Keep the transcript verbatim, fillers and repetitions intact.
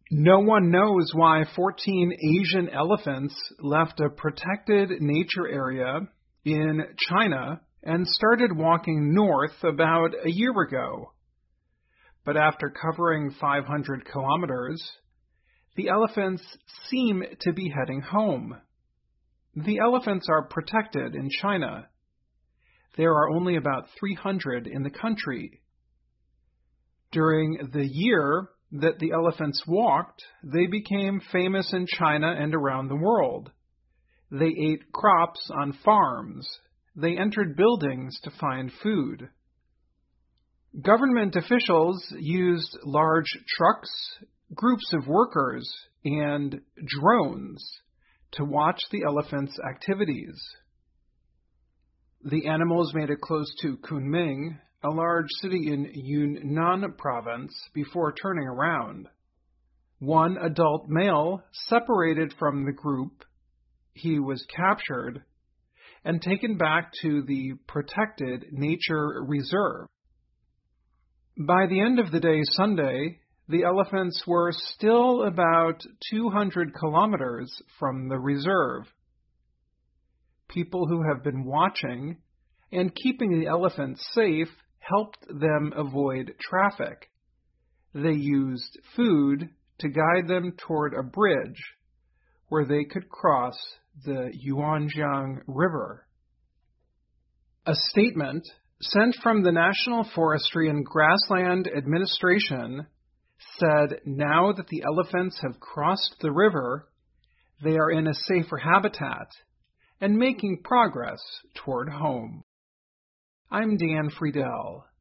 No one knows why fourteen Asian elephants left a protected nature area in China and started walking north about a year ago. But after covering five hundred kilometers, the elephants seem to be heading home. The elephants are protected in China. There are only about three hundred in the country. During the year that the elephants walked, they became famous in China and around the world. They ate crops on farms. They entered buildings to find food. Government officials used large trucks, groups of workers, and drones to watch the elephants' activities. The animals made it close to Kunming, a large city in Yunnan province, before turning around. One adult male separated from the group. He was captured and taken back to the protected nature reserve. By the end of the day Sunday, the elephants were still about two hundred kilometers from the reserve. People who have been watching and keeping the elephants safe helped them avoid traffic. They used food to guide them toward a bridge where they could cross the Yuanjiang River. A statement sent from the National Forestry and Grassland Administration said now that the elephants have crossed the river, they are in a safer habitat and making progress toward home. I'm Dan Friedel.